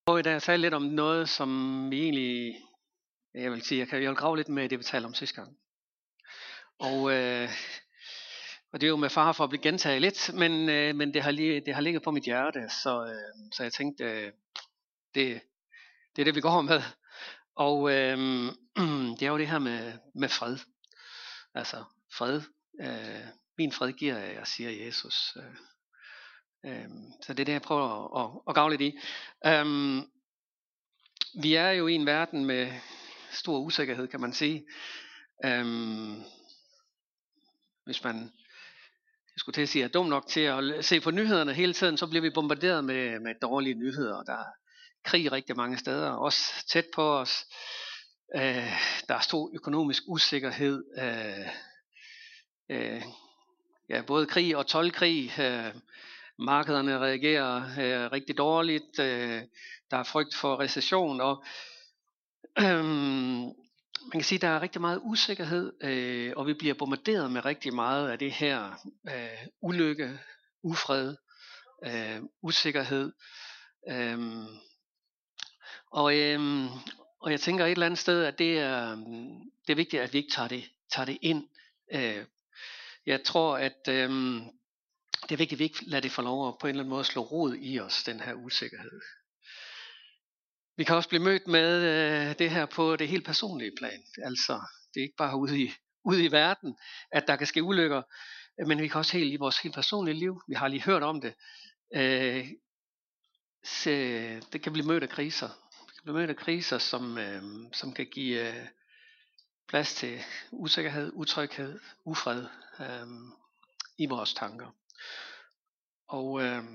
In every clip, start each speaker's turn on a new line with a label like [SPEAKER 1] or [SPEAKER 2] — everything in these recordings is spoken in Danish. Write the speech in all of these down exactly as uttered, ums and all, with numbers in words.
[SPEAKER 1] Og i dag tale lidt om noget, som vi egentlig, jeg vil sige, jeg, kan, jeg vil grave lidt med det, vi talte om sidste gang. Og, øh, og det er jo med fare for at blive gentaget lidt, men, øh, men det, har lige, det har ligget på mit hjerte, så, øh, så jeg tænkte, øh, det, det er det, vi går med. Og øh, det er jo det her med, med fred. Altså fred. Øh, min fred giver jeg, jeg siger Jesus. Øh, øh, så det er det, jeg prøver at, at, at grave lidt i. Øh, Vi er jo i en verden med stor usikkerhed, kan man sige. Øhm, hvis man, jeg skulle til at sige, er dum nok til at se på nyhederne hele tiden, så bliver vi bombarderet med, med dårlige nyheder. Der er krig rigtig mange steder, også tæt på os. Øh, der er stor økonomisk usikkerhed. Øh, øh, ja, både krig og toldkrig. Øh, markederne reagerer øh, rigtig dårligt. Øh, der er frygt for recession, og Øhm, man kan sige, at der er rigtig meget usikkerhed, øh, og vi bliver bombarderet med rigtig meget af det her øh, ulykke, ufred, øh, usikkerhed. Øhm, og, øhm, og jeg tænker et eller andet sted, at det er, det er vigtigt, at vi ikke tager det, tager det ind. Øh, jeg tror, at øhm, det er vigtigt, at vi ikke lader det få lov at på en eller anden måde slå rod i os, den her usikkerhed. Vi kan også blive mødt med øh, det her på det helt personlige plan. Altså, det er ikke bare ude i, ude i verden, at der kan ske ulykker, men vi kan også helt i vores helt personlige liv. Vi har lige hørt om det. Øh, så det kan blive mødt af kriser. Det kan blive mødt af kriser, som, øh, som kan give øh, plads til usikkerhed, utryghed, ufred øh, i vores tanker. Og øh,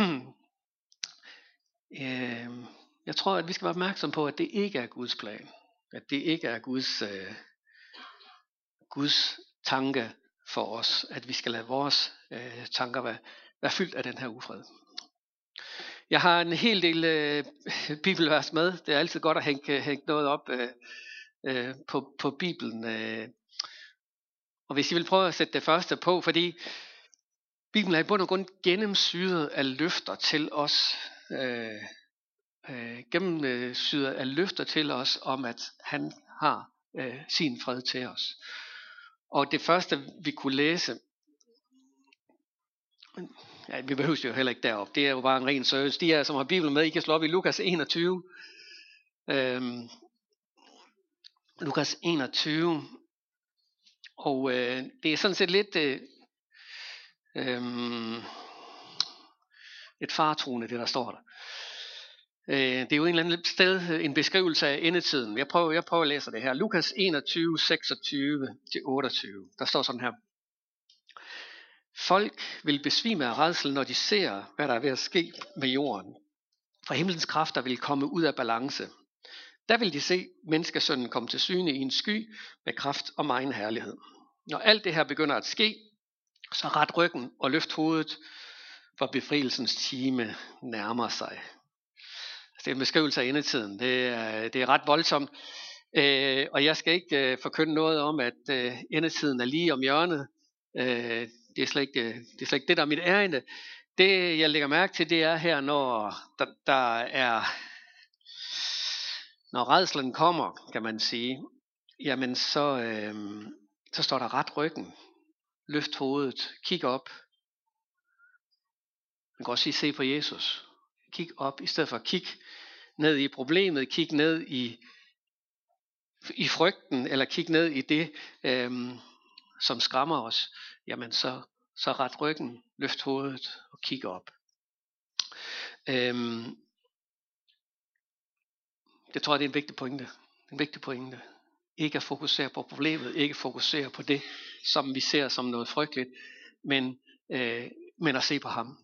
[SPEAKER 1] øh, jeg tror, at vi skal være opmærksom på, at det ikke er Guds plan. At det ikke er Guds, øh, Guds tanke for os. At vi skal lade vores øh, tanker være, være fyldt af den her ufred. Jeg har en hel del øh, bibelvers med. Det er altid godt at hænge, hænge noget op øh, øh, på, på Bibelen. Øh. Og hvis I vil prøve at sætte det første på, fordi Bibelen er i bund og grund gennemsyret af løfter til os. Øh, øh, gennemsyret af løfter til os om, at han har øh, sin fred til os. Og det første, vi kunne læse, ja, vi behøver jo heller ikke derop, det er jo bare en ren service. De her, som har Bibelen med, I kan slå op i Lukas enogtyve. Øhm, Lukas enogtyve. Og øh, det er sådan set lidt øh, øh, et faretruende, det der står der. Øh, det er jo en eller anden sted en beskrivelse af endetiden. Jeg prøver, jeg prøver at læse det her. Lukas enogtyve, seksogtyve til otteogtyve. Der står sådan her. Folk vil besvime af rædsel, når de ser, hvad der er ved at ske med jorden. For himlens kræfter vil komme ud af balance. Der vil de se menneskesønnen komme til syne i en sky med kraft og megen herlighed. Når alt det her begynder at ske, så ret ryggen og løft hovedet, for befrielsens time nærmer sig. Det er en beskrivelse af endetiden. Det er, det er ret voldsomt. Øh, og jeg skal ikke øh, forkynde noget om, at øh, endetiden er lige om hjørnet. Øh, det, er slet ikke, det er slet ikke det, der er mit ærinde. Det, jeg lægger mærke til, det er her, når der, der er... Når rædslen kommer, kan man sige, jamen så, øh, så står der ret ryggen, løft hovedet, kig op. Man kan også sige, se på Jesus. Kig op, i stedet for at kigge ned i problemet, kig ned i, i frygten, eller kig ned i det, øh, som skræmmer os. Jamen så, så ret ryggen, løft hovedet og kig op. Øh, det tror jeg, det er en vigtig pointe. En vigtig pointe. Ikke at fokusere på problemet, ikke fokusere på det, som vi ser som noget frygteligt, men, øh, men at se på ham.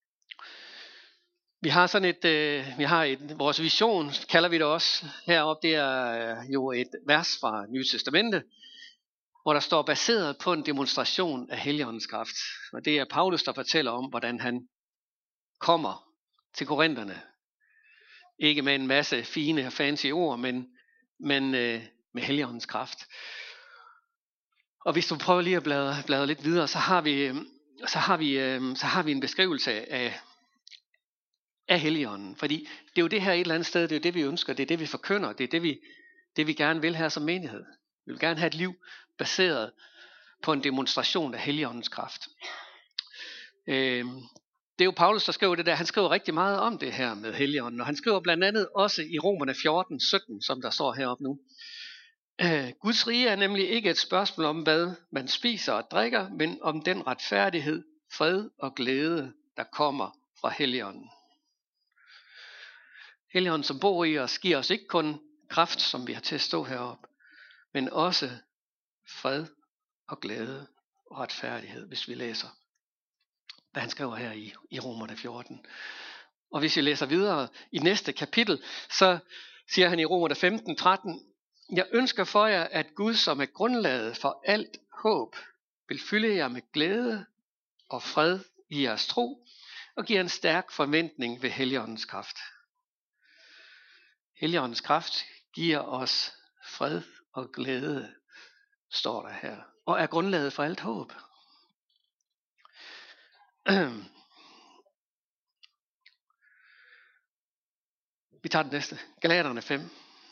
[SPEAKER 1] Vi har sådan et, øh, vi har et, vores vision, kalder vi det også heroppe, det er øh, jo et vers fra Nye Testamente, hvor der står baseret på en demonstration af Helligåndens kraft. Og det er Paulus, der fortæller om, hvordan han kommer til korinterne. Ikke med en masse fine og fancy ord, men, men øh, med Helligåndens kraft. Og hvis du prøver lige at bladre, bladre lidt videre, så har vi, så har vi, så har vi en beskrivelse af, af Helligånden. Fordi det er jo det her et eller andet sted, det er jo det, vi ønsker, det er det, vi forkynder, det er det, vi, det, vi gerne vil her som menighed. Vi vil gerne have et liv baseret på en demonstration af Helligåndens kraft. Øh, det er jo Paulus, der skriver det der. Han skriver rigtig meget om det her med Helligånden, og han skriver blandt andet også i Romerne fjorten sytten, som der står heroppe nu. Øh, Guds rige er nemlig ikke et spørgsmål om, hvad man spiser og drikker, men om den retfærdighed, fred og glæde, der kommer fra Helligånden. Helligånden, som bor i os, giver os ikke kun kraft, som vi har til at stå heroppe, men også fred og glæde og retfærdighed, hvis vi læser, hvad han skriver her i, i Romerne fjorten. Og hvis vi læser videre i næste kapitel, så siger han i Romerne femten tretten, jeg ønsker for jer, at Gud, som er grundlaget for alt håb, vil fylde jer med glæde og fred i jeres tro, og give en stærk forventning ved Helligåndens kraft. Helligåndens kraft giver os fred og glæde, står der her, og er grundlaget for alt håb. Vi tager den næste. Galaterne fem.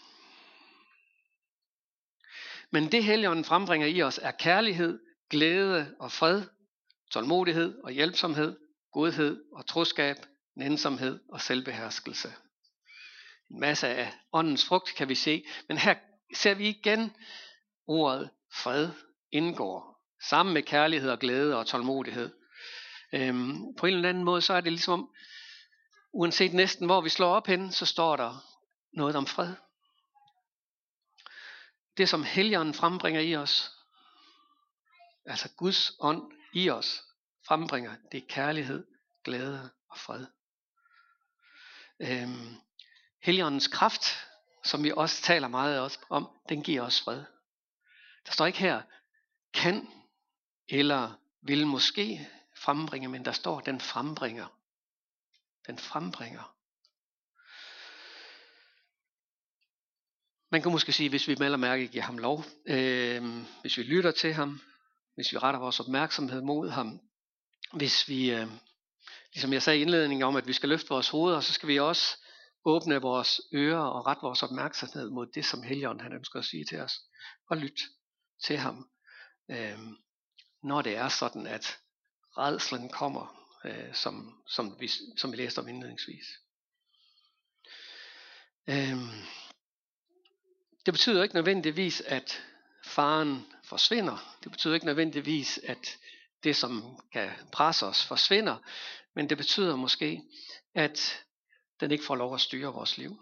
[SPEAKER 1] Men det Helligånden frembringer i os er kærlighed, glæde og fred, tålmodighed og hjælpsomhed, godhed og troskab, nænsomhed og selvbeherskelse. En masse af åndens frugt kan vi se, men her ser vi igen ordet fred indgår, sammen med kærlighed og glæde og tålmodighed. Øhm, på en eller anden måde, så er det ligesom, uanset næsten hvor vi slår op hen, så står der noget om fred. Det som Helligånden frembringer i os, altså Guds ånd i os, frembringer, det er kærlighed, glæde og fred. Øhm, Helligåndens kraft, som vi også taler meget om, den giver os fred. Der står ikke her, kan eller vil måske frembringe, men der står, den frembringer. Den frembringer. Man kan måske sige, hvis vi melder mærke, giver ham lov, øh, hvis vi lytter til ham, hvis vi retter vores opmærksomhed mod ham, hvis vi, øh, ligesom jeg sagde i indledningen om, at vi skal løfte vores hoveder, så skal vi også åbne vores ører og rette vores opmærksomhed mod det, som Helligånden han ønsker at sige til os, og lytte til ham, øh, når det er sådan, at rædslen kommer, øh, som, som, vi, som vi læste om indledningsvis. Øh, det betyder ikke nødvendigvis, at faren forsvinder. Det betyder ikke nødvendigvis, at det, som kan presse os, forsvinder. Men det betyder måske, at den ikke får lov at styre vores liv.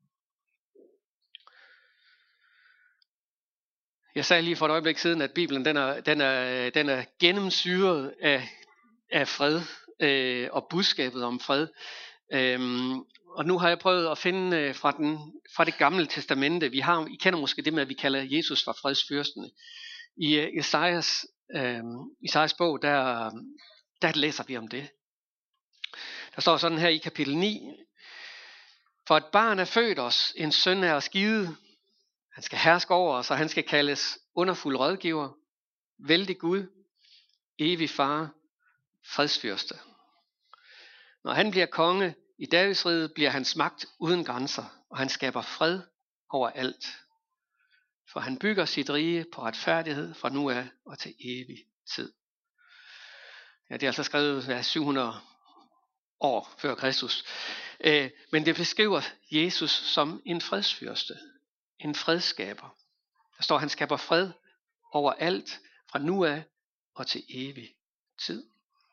[SPEAKER 1] Jeg sagde lige for et øjeblik siden, at Bibelen den er, den er, den er gennemsyret af, af fred øh, og budskabet om fred. Øhm, og nu har jeg prøvet at finde øh, fra, den, fra det gamle testamente. Vi har, I kender måske det med, at vi kalder Jesus for fredsfyrsten. I uh, Esajas, øh, Esajas bog, der, der læser vi om det. Der står sådan her i kapitel ni. For et barn er født os, en søn er os givet. Han skal herske over os, og han skal kaldes underfuld rådgiver, vældig Gud, evig far, fredsfyrste. Når han bliver konge i Davidsriget, bliver hans magt uden grænser, og han skaber fred over alt. For han bygger sit rige på retfærdighed fra nu af og til evig tid. Ja, det er altså skrevet ja, syv hundrede år før Kristus. Øh, men det beskriver Jesus som en fredsfyrste, en fredsskaber. Der står, at han skaber fred over alt fra nu af og til evig tid.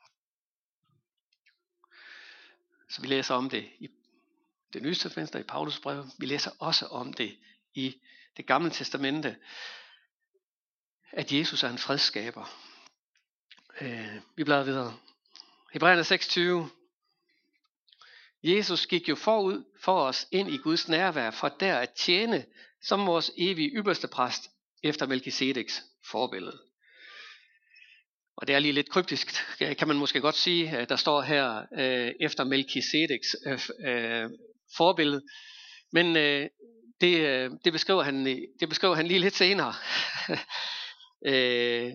[SPEAKER 1] Så vi læser om det i det nye testamente, i Paulus brev. Vi læser også om det i det gamle testamente, at Jesus er en fredsskaber. Øh, vi bladrer videre. Hebræerne seks tyve. Jesus gik jo forud for os ind i Guds nærvær, for der at tjene som vores evige ypperste præst efter Melkisedeks forbillede. Og det er lige lidt kryptisk, kan man måske godt sige. Der står her øh, efter Melkisedeks øh, øh, forbillede. Men øh, det, øh, det, beskriver han, det beskriver han lige lidt senere. øh,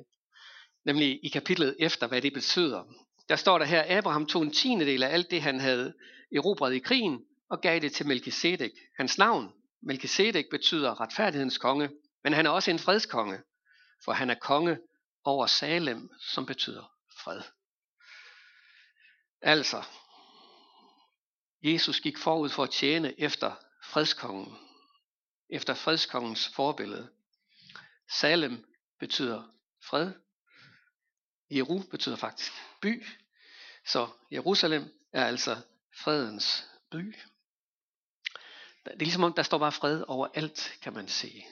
[SPEAKER 1] nemlig i kapitlet efter, hvad det betyder. Der står der her, Abraham tog en tiendedel af alt det, han havde erobrede i krigen og gav det til Melkisedek. Hans navn, Melkisedek, betyder retfærdighedens konge, men han er også en fredskonge, for han er konge over Salem, som betyder fred. Altså, Jesus gik forud for at tjene efter fredskongen, efter fredskongens forbillede. Salem betyder fred. Jeru betyder faktisk by. Så Jerusalem er altså fredens by. Det er ligesom om, der står bare fred over alt, kan man sige.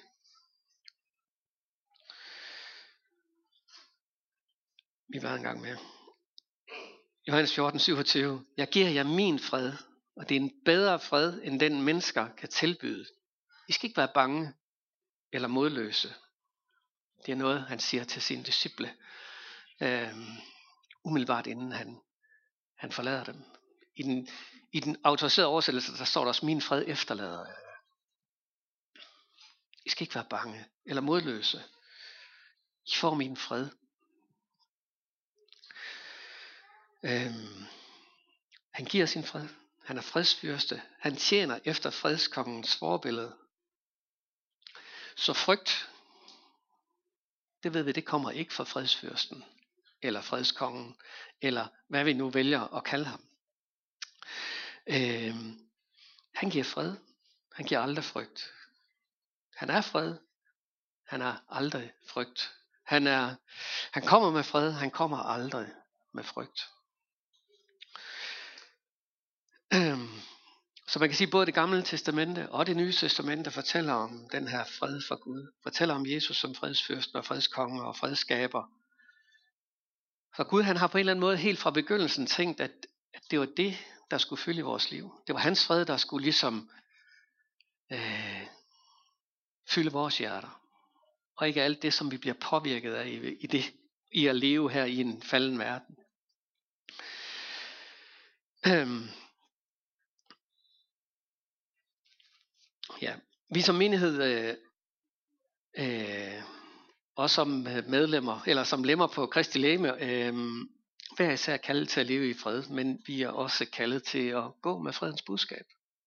[SPEAKER 1] Vi var en gang med. Johannes fjorten, syvogtyve. Jeg giver jer min fred, og det er en bedre fred, end den mennesker kan tilbyde. I skal ikke være bange eller modløse. Det er noget, han siger til sine disciple, øh, umiddelbart inden han, han forlader dem. I den, I den autoriserede oversættelse, der står der også, min fred efterlader jer. I skal ikke være bange eller modløse. I får min fred. Øhm, han giver sin fred. Han er fredsfyrste. Han tjener efter fredskongens forbillede. Så frygt, det ved vi, det kommer ikke fra fredsfyrsten, eller fredskongen, eller hvad vi nu vælger at kalde ham. Øhm, han giver fred. Han giver aldrig frygt. Han er fred. Han er aldrig frygt. Han, er, han kommer med fred. Han kommer aldrig med frygt. Så man kan sige, både det gamle testamente og det nye testamente fortæller om den her fred fra Gud. Fortæller om Jesus som fredsfyrsten og fredskonge og fredsskaber. Så Gud, han har på en eller anden måde helt fra begyndelsen tænkt, at, at det var det, der skulle fylde i vores liv. Det var hans fred, der skulle ligesom øh, fylde vores hjerter. Og ikke alt det, som vi bliver påvirket af i, i, det, i at leve her i en falden verden. Øhm. Ja, vi som menighed, øh, øh, og som medlemmer, eller som lemmer på Kristi legeme, øh, hver især kaldet til at leve i fred, men vi er også kaldet til at gå med fredens budskab.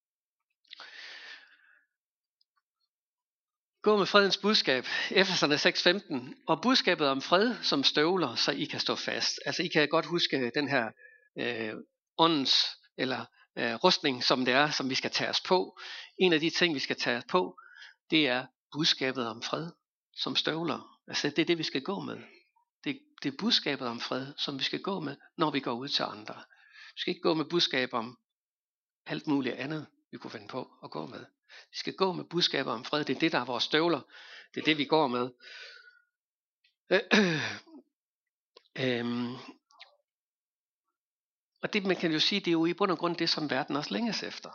[SPEAKER 1] Gå med fredens budskab, Efeserne seks femten, og budskabet om fred som støvler, så I kan stå fast. Altså I kan godt huske den her øh, åndens, eller øh, rustning, som det er, som vi skal tage os på. En af de ting, vi skal tage os på, det er budskabet om fred som støvler. Altså det er det, vi skal gå med. Det, det er budskabet om fred, som vi skal gå med, når vi går ud til andre. Vi skal ikke gå med budskab om alt muligt andet, vi kunne finde på at gå med. Vi skal gå med budskaber om fred. Det er det, der er vores støvler. Det er det, vi går med. øhm. Og det, man kan jo sige, det er jo i bund og grund det, som verden også længes efter.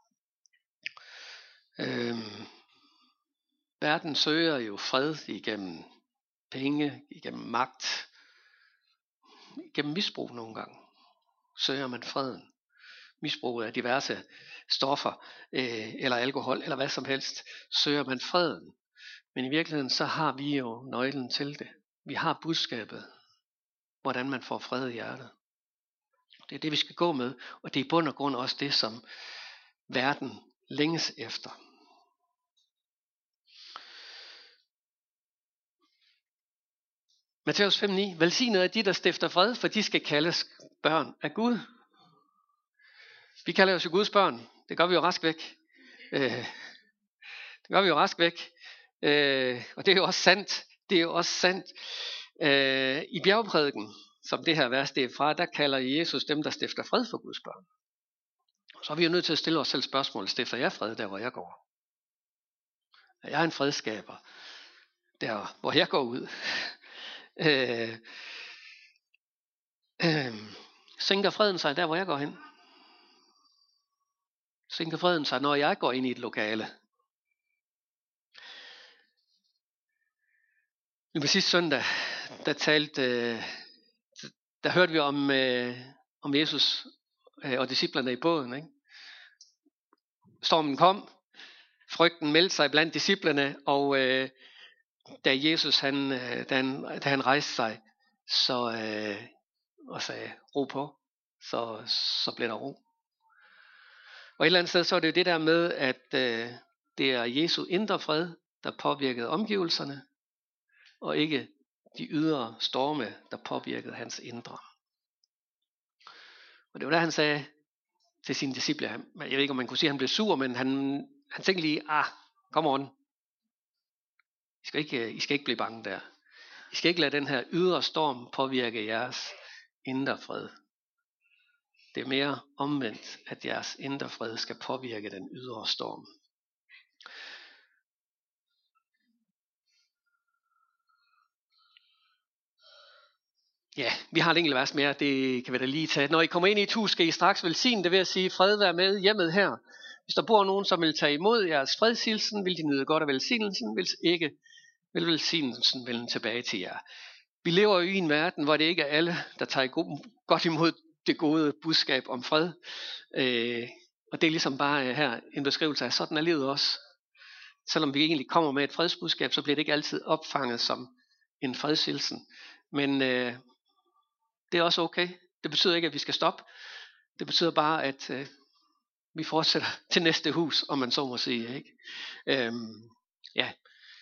[SPEAKER 1] Øhm. Verden søger jo fred igennem penge, igennem magt, igennem misbrug nogle gange. Søger man freden. Misbrug af diverse stoffer, øh, eller alkohol, eller hvad som helst, søger man freden. Men i virkeligheden, så har vi jo nøglen til det. Vi har budskabet, hvordan man får fred i hjertet. Det er det, vi skal gå med, og det er i bund og grund også det, som verden længes efter. Matthæus fem ni. Velsignet er de, der stifter fred, for de skal kaldes børn af Gud. Vi kalder os jo Guds børn. Det gør vi jo rask væk. Øh, det gør vi jo rask væk. Øh, og det er jo også sandt. Det er jo også sandt. Øh, I bjergprædiken, som det her vers det er fra, der kalder Jesus dem, der stifter fred for Guds børn. Så er vi jo nødt til at stille os selv spørgsmål. Stifter jeg fred der, hvor jeg går? Er jeg en fredskaber der, hvor jeg går ud? Øh, øh, sænker freden sig der, hvor jeg går hen? Sænker freden sig, når jeg går ind i et lokale? Nu på sidste søndag, der talte, der hørte vi om, om Jesus og disciplerne i båden. Ikke? Stormen kom, frygten meldte sig blandt disciplerne, og da Jesus han, da han, da han rejste sig, så og sagde ro på, så, så blev der ro. Og et eller andet sted, så er det jo det der med, at øh, det er Jesu indre fred, der påvirkede omgivelserne, og ikke de ydre storme, der påvirkede hans indre. Og det var der, han sagde til sine disciple, jeg ved ikke, om man kunne sige, at han blev sur, men han, han tænkte lige, ah, kom on. I skal, ikke, I skal ikke blive bange der. I skal ikke lade den her ydre storm påvirke jeres indre fred. Det er mere omvendt, at jeres indre fred skal påvirke den ydre storm. Ja, vi har et enkelt vers mere, det kan vi da lige tage. Når I kommer ind i et hus, skal I straks velsigne det ved at sige, fred være med hjemmet her. Hvis der bor nogen, som vil tage imod jeres fredshilsen, vil de nyde godt af velsignelsen, hvis ikke, vil velsignelsen vende tilbage til jer. Vi lever jo i en verden, hvor det ikke er alle, der tager godt imod det gode budskab om fred. Øh, og det er ligesom bare her en beskrivelse af, sådan er livet også. Selvom vi egentlig kommer med et fredsbudskab, så bliver det ikke altid opfanget som en fredshilsen. Men øh, det er også okay. Det betyder ikke, at vi skal stoppe. Det betyder bare, at øh, vi fortsætter til næste hus, om man så må sige. Ikke? Øhm, ja.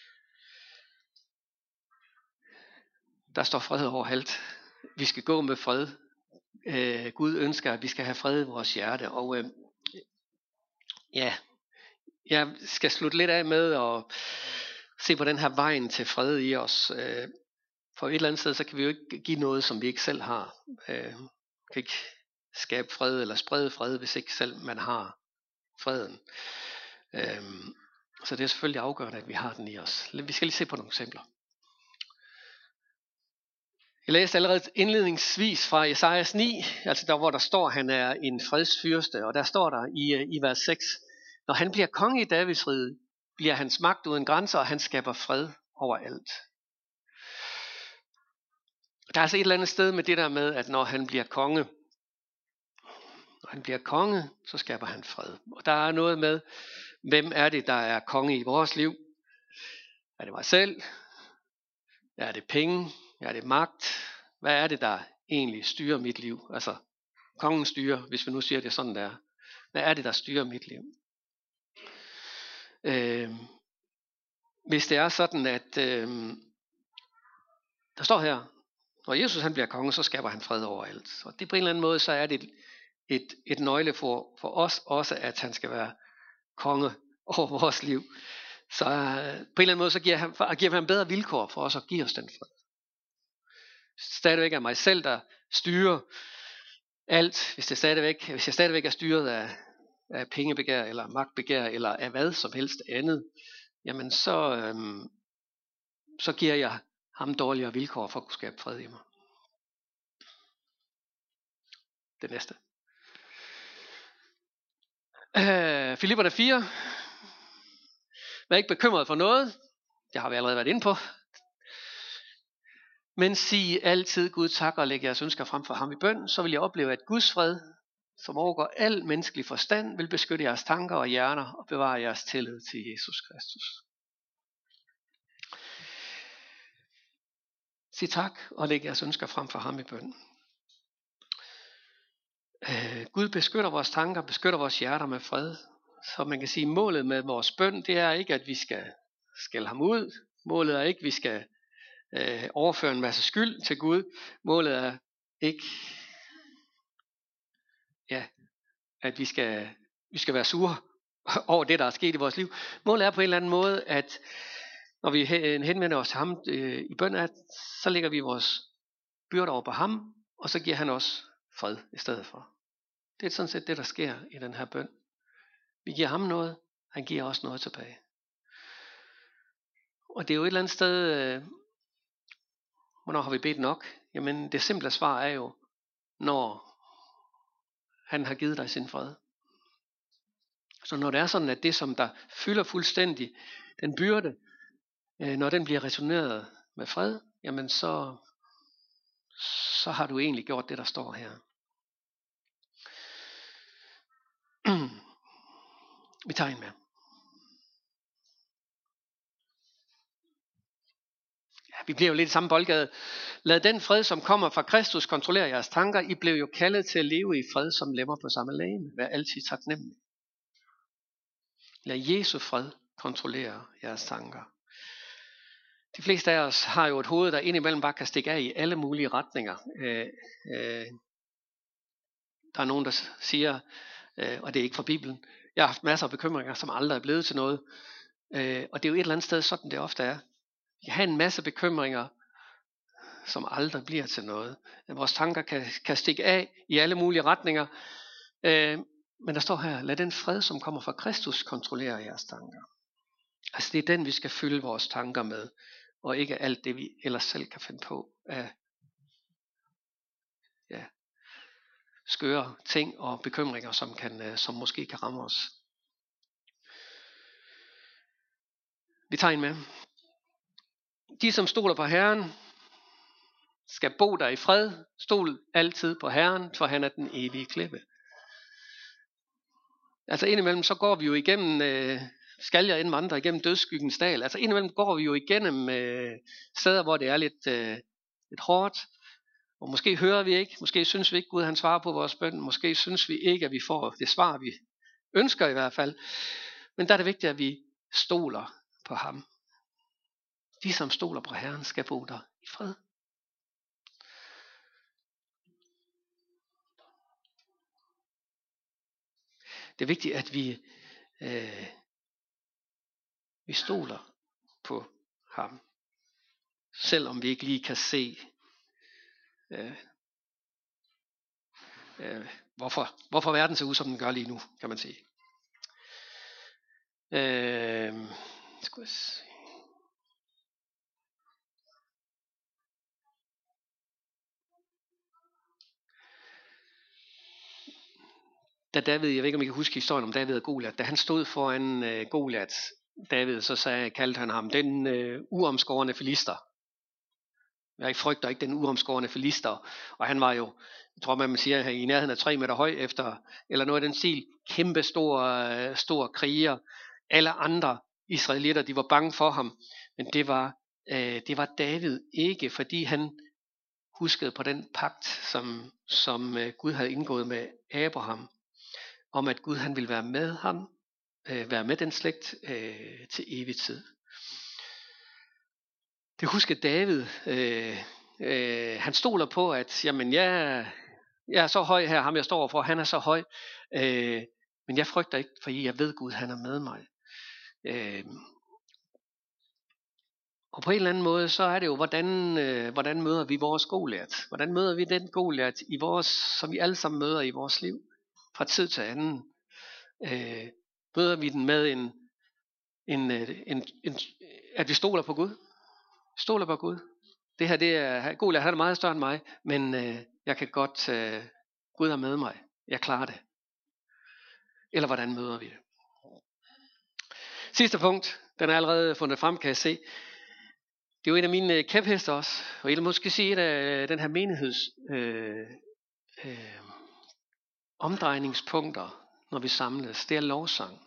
[SPEAKER 1] Der står fred overalt. Vi skal gå med fred. Øh, Gud ønsker, at vi skal have fred i vores hjerte. Og øh, ja, jeg skal slutte lidt af med at se på den her vejen til fred i os. Øh, for et eller andet sted, så kan vi jo ikke give noget, som vi ikke selv har. Øh, kan ikke skabe fred eller sprede fred, hvis ikke selv man har freden. Øh, så det er selvfølgelig afgørende, at vi har den i os. Vi skal lige se på nogle eksempler. Jeg læste allerede indledningsvis fra Jesajas ni, altså der hvor der står, at han er en fredsfyrste, og der står der i, i vers seks, når han bliver konge i Davids rige, bliver hans magt uden grænser, og han skaber fred overalt. Der er altså et eller andet sted med det der med, at når han bliver konge, når han bliver konge, så skaber han fred. Og der er noget med, hvem er det, der er konge i vores liv? Er det mig selv? Er det penge? Er det magt? Hvad er det, der egentlig styrer mit liv? Altså, kongen styrer, hvis vi nu siger det sådan der. Hvad er det, der styrer mit liv? Øh, hvis det er sådan, at øh, der står her, når Jesus han bliver konge, så skaber han fred overalt. Og det på en eller anden måde, så er det et, et, et nøgle for, for os også, at han skal være konge over vores liv. Så øh, på en eller anden måde, så giver han, giver han bedre vilkår for os at give os den fred. Stadigvæk er mig selv, der styrer alt, hvis, det stadigvæk, hvis jeg stadigvæk er styret af, af pengebegær, eller magtbegær, eller af hvad som helst andet, jamen så, øhm, så giver jeg ham dårligere vilkår for at kunne skabe fred i mig. Det næste. Øh, Filipperne fire. Vær ikke bekymret for noget. Det har vi allerede været inde på. Men sig altid Gud tak og læg jeres ønsker frem for ham i bøn, så vil jeg opleve, at Guds fred, som overgår al menneskelig forstand, vil beskytte jeres tanker og hjerner og bevare jeres tillid til Jesus Kristus. Sig tak og læg jeres ønsker frem for ham i bøn. Øh, Gud beskytter vores tanker, beskytter vores hjerter med fred. Så man kan sige, at målet med vores bøn, det er ikke, at vi skal skælde ham ud. Målet er ikke, at vi skal øh, overføre en masse skyld til Gud. Målet er ikke, ja, at vi skal, vi skal være sure over det, der er sket i vores liv. Målet er på en eller anden måde, at når vi henvender os til ham øh, i bøn, at så lægger vi vores byrder over på ham, og så giver han os fred i stedet for. Det er sådan set det, der sker i den her bøn. Vi giver ham noget, han giver os noget tilbage. Og det er jo et eller andet sted, øh, hvornår har vi bedt nok? Jamen det simple svar er jo, når han har givet dig sin fred. Så når det er sådan, at det som der fylder fuldstændig den byrde, øh, når den bliver returneret med fred, jamen så, så har du egentlig gjort det, der står her. Vi tager en med. Ja, vi bliver jo lidt i samme boldgade. Lad den fred, som kommer fra Kristus, kontrollere jeres tanker. I blev jo kaldet til at leve i fred, som lemmer på samme legeme. Vær altid taknemmelig. Lad Jesu fred kontrollere jeres tanker. De fleste af os har jo et hoved, der indimellem bare kan stikke af i alle mulige retninger. Øh, øh, der er nogen, der siger, øh, og det er ikke fra Bibelen, jeg har haft masser af bekymringer, som aldrig er blevet til noget. Øh, og det er jo et eller andet sted, sådan det ofte er. Vi har en masse bekymringer, som aldrig bliver til noget. Vores tanker kan, kan stikke af i alle mulige retninger. Øh, men der står her, lad den fred, som kommer fra Kristus, kontrollere jeres tanker. Altså det er den, vi skal fylde vores tanker med, og ikke alt det, vi ellers selv kan finde på af ja, skøre ting og bekymringer, som, kan, som måske kan ramme os. Vi tager en med. De, som stoler på Herren, skal bo der i fred. Stol altid på Herren, for han er den evige klippe. Altså indimellem så går vi jo igennem, øh, skal jeg end vandre igennem dødsskyggens dal. Altså indimellem går vi jo igennem øh, steder, hvor det er lidt, øh, lidt hårdt. Og måske hører vi ikke, måske synes vi ikke, Gud han svarer på vores bøn. Måske synes vi ikke, at vi får det svar, vi ønsker i hvert fald. Men der er det vigtigt, at vi stoler på ham. De, som stoler på Herren, skal bo der i fred. Det er vigtigt, at vi, øh, vi stoler på ham. Selvom vi ikke lige kan se, øh, øh, hvorfor, hvorfor verden ser ud, som den gør lige nu, kan man sige. Øh, skal jeg se. Da David, jeg ved ikke om I kan huske historien om David og Goliat, da han stod foran øh, Goliat, David, så sagde, kaldte han ham den øh, uomskårne filister. Jeg frygter ikke den uomskårne filister. Og han var jo, jeg tror man siger, i nærheden af tre meter høj efter, eller noget af den stil, kæmpe stor, øh, stor kriger. Alle andre israelitter, de var bange for ham. Men det var, øh, det var David ikke, fordi han huskede på den pagt, som, som øh, Gud havde indgået med Abraham. Om at Gud han ville være med ham, øh, være med den slægt øh, til evig tid. Det husker David, øh, øh, han stoler på, at jamen, jeg, jeg er så høj her, ham jeg står overfor, han er så høj, øh, men jeg frygter ikke, fordi jeg ved Gud, han er med mig. Øh, og på en eller anden måde, så er det jo, hvordan, øh, hvordan møder vi vores Goliat? Hvordan møder vi den Goliat, i vores, som vi alle sammen møder i vores liv? Fra tid til anden øh, møder vi den med en, en, en, en, at vi stoler på Gud. Stoler på Gud. Det her, det er, Goliat han er meget større end mig, men øh, jeg kan godt, øh, Gud er med mig. Jeg klarer det. Eller hvordan møder vi det? Sidste punkt, den er allerede fundet frem, kan jeg se. Det er jo en af mine kæphester også, og jeg vil måske sige, at af den her menigheds øh, øh, omdrejningspunkter, når vi samles, det er lovsang.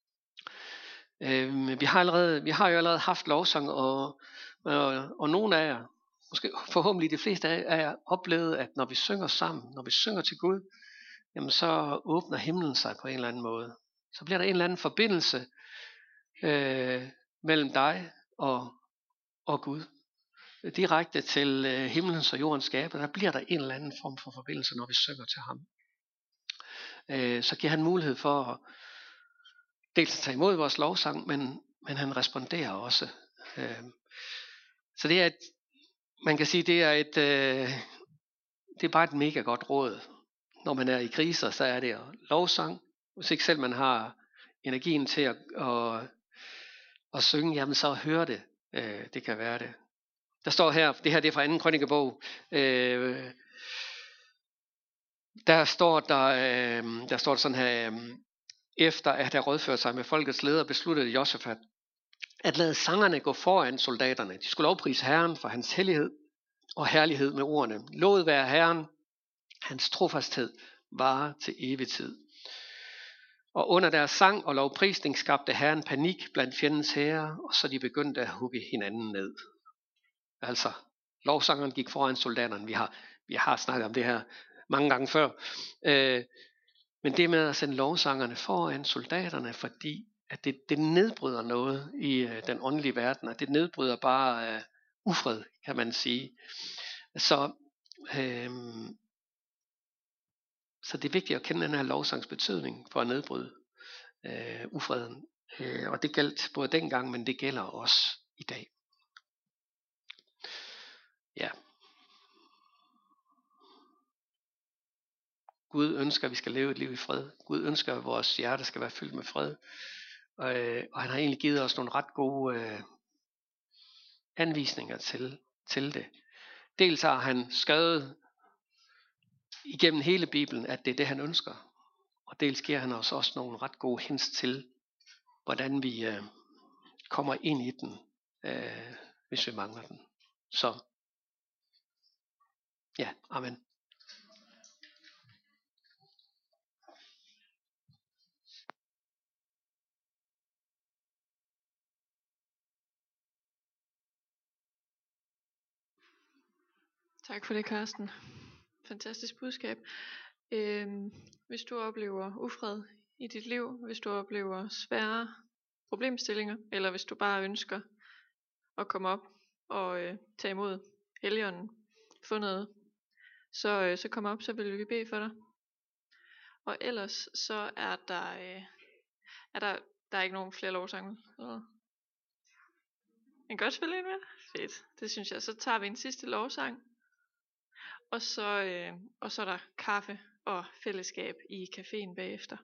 [SPEAKER 1] Øh, vi, har allerede, vi har jo allerede haft lovsang, og, og, og nogle af jer, måske forhåbentlig de fleste af jer, oplevet, at når vi synger sammen, når vi synger til Gud, jamen så åbner himlen sig på en eller anden måde. Så bliver der en eller anden forbindelse øh, mellem dig og, og Gud. Direkte til øh, himlens og jordens skaber, der bliver der en eller anden form for forbindelse, når vi synger til ham. Øh, så giver han mulighed for at dels at tage imod vores lovsang, men, men han responderer også. Øh, så det er et, man kan sige, det er et, øh, det er bare et mega godt råd. Når man er i kriser, så er det lovsang. Hvis ikke selv man har energien til at, at, at synge, jamen så hør det. Øh, det kan være det. Der står her, det her det er fra anden krønikebog, øh, der står der, øh, der står sådan her, øh, efter at have rådført sig med folkets leder, besluttede Josafat at lade sangerne gå foran soldaterne. De skulle lovprise Herren for hans hellighed og herlighed med ordene. Lovet være Herren, hans trofasthed varer til evig tid. Og under deres sang og lovprisning skabte Herren panik blandt fjendens hære, og så de begyndte at hugge hinanden ned. Altså, lovsangeren gik foran soldaterne. Vi har, vi har snakket om det her mange gange før. Øh, men det med at sende lovsangerne foran soldaterne, fordi at det, det nedbryder noget i øh, den åndelige verden, og det nedbryder bare øh, ufred, kan man sige. Så, øh, så det er vigtigt at kende den her lovsangs betydning for at nedbryde øh, ufreden. Øh, og det galt både dengang, men det gælder også i dag. Ja. Gud ønsker, at vi skal leve et liv i fred. Gud ønsker, at vores hjerte skal være fyldt med fred. Og, øh, og han har egentlig givet os nogle ret gode øh, anvisninger til, til det. Dels har han skrevet igennem hele Bibelen, at det er det, han ønsker. Og dels giver han os også nogle ret gode hints til, hvordan vi øh, kommer ind i den, øh, hvis vi mangler den. Så, ja, amen.
[SPEAKER 2] Tak for det, Karsten. Fantastisk budskab. Øhm, hvis du oplever ufred i dit liv, hvis du oplever svære problemstillinger, eller hvis du bare ønsker at komme op og øh, tage imod Helligånden, få noget, så, øh, så kom op, så vil vi bede for dig. Og ellers så er der, øh, er der, der er ikke nogen flere lovsange. Eller? En godt spille en med? Fedt, det synes jeg. Så tager vi en sidste lovsang. Og så, øh, og så er der kaffe og fællesskab i caféen bagefter.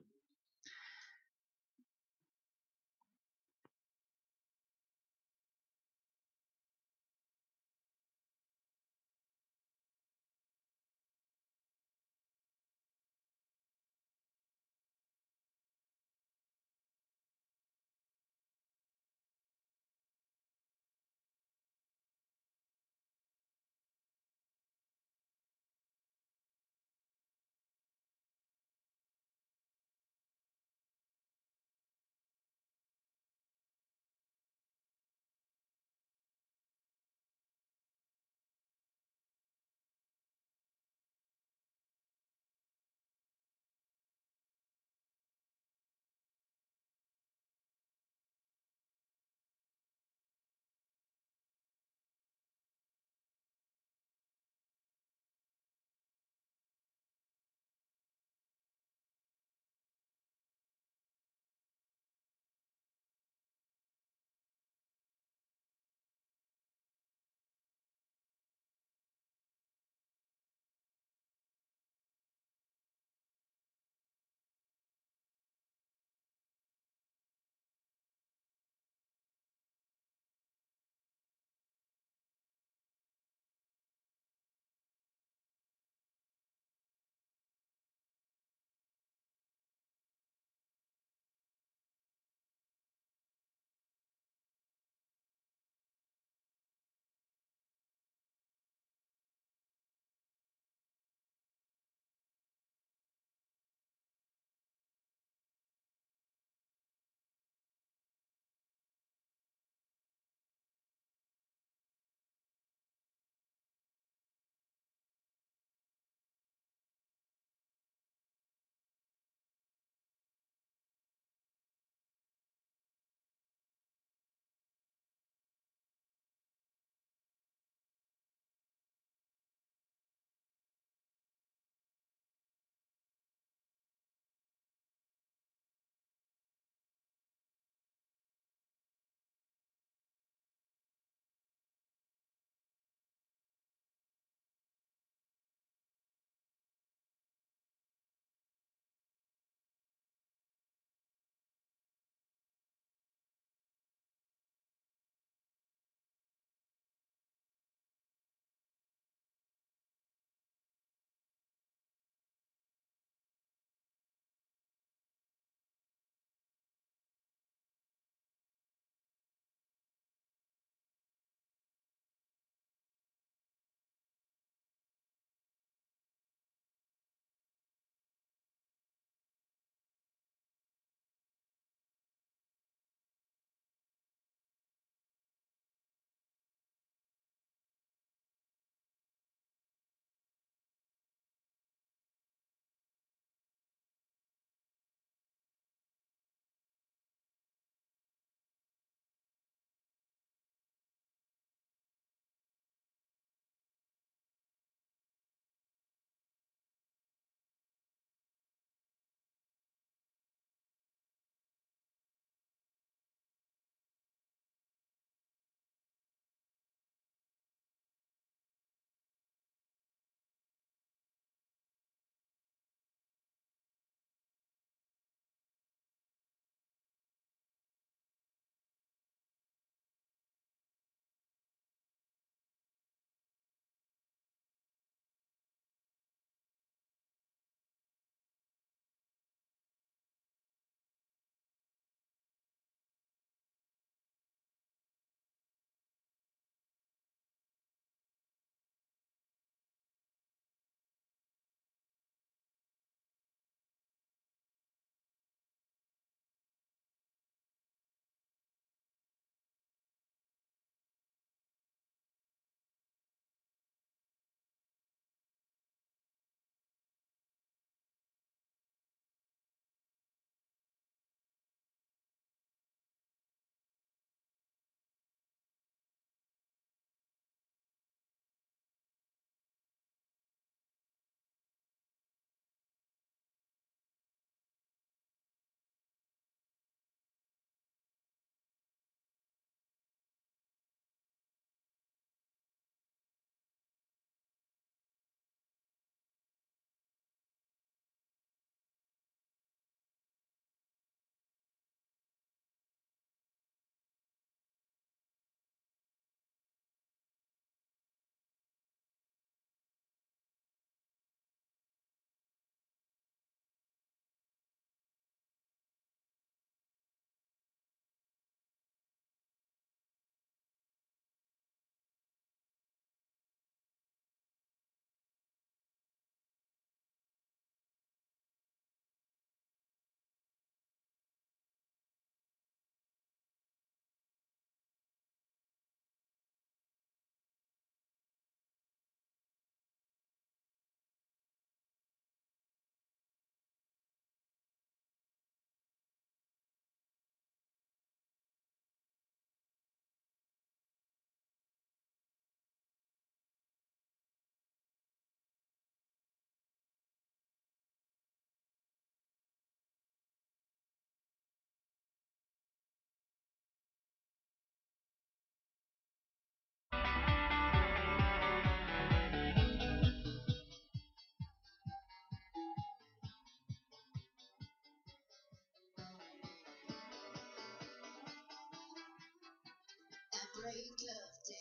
[SPEAKER 3] great love day.